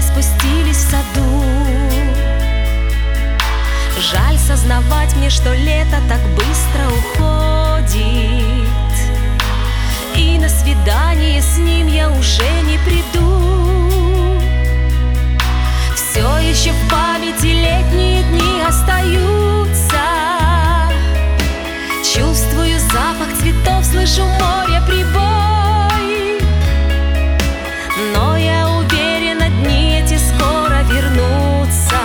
распустились в саду. Жаль сознавать мне, что лето так быстро уходит, и на свидание с ним я уже не приду. Все еще в памяти летние дни остаются. Чувствую запах цветов, слышу море прибой. Но я уверена, дни эти скоро вернутся.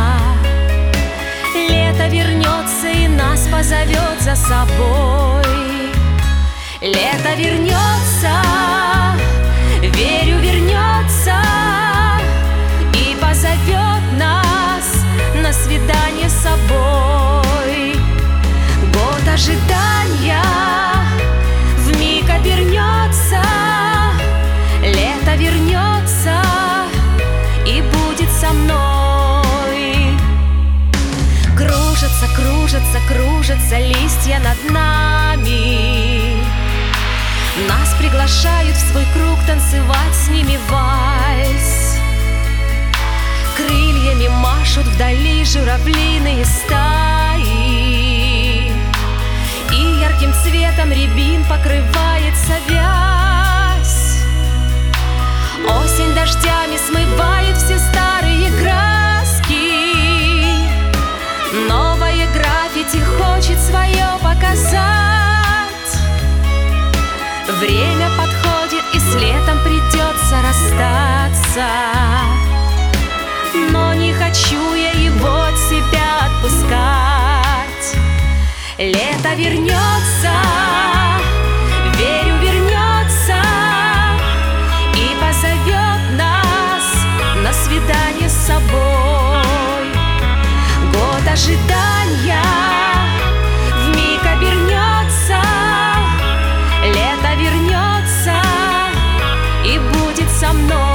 Лето вернется и нас позовет за собой. Лето вернется, верю, вернется, и позовет нас на свидание с собой. Год ожидания вмиг обернется. Лето вернется и будет со мной. Кружатся, кружатся, кружатся листья над нами. Нас приглашают в свой круг танцевать с ними вальс. Крыльями машут вдали журавлиные стаи, и ярким цветом рябин покрывается вязь. Осень дождями смывает все старые краски. Новое граффити хочет свое показать. Время подходит, и с летом придется расстаться. Но не хочу я его от себя отпускать. Лето вернется, верю, вернется, и позовет нас на свидание с собой. Год ожидания вмиг обернется. Лето вернется и будет со мной.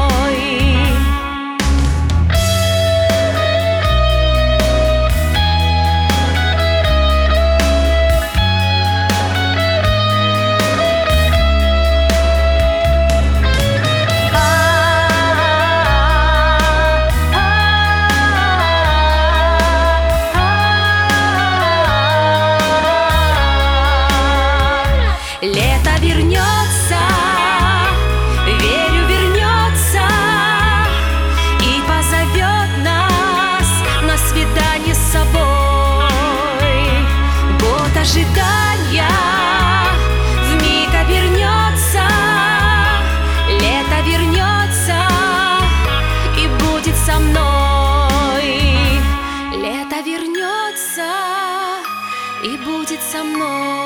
Лето вернется, верю, вернется, и позовет нас на свидание с собой. Год ожидания вмиг обернется. Лето вернется и будет со мной. Лето вернется и будет со мной.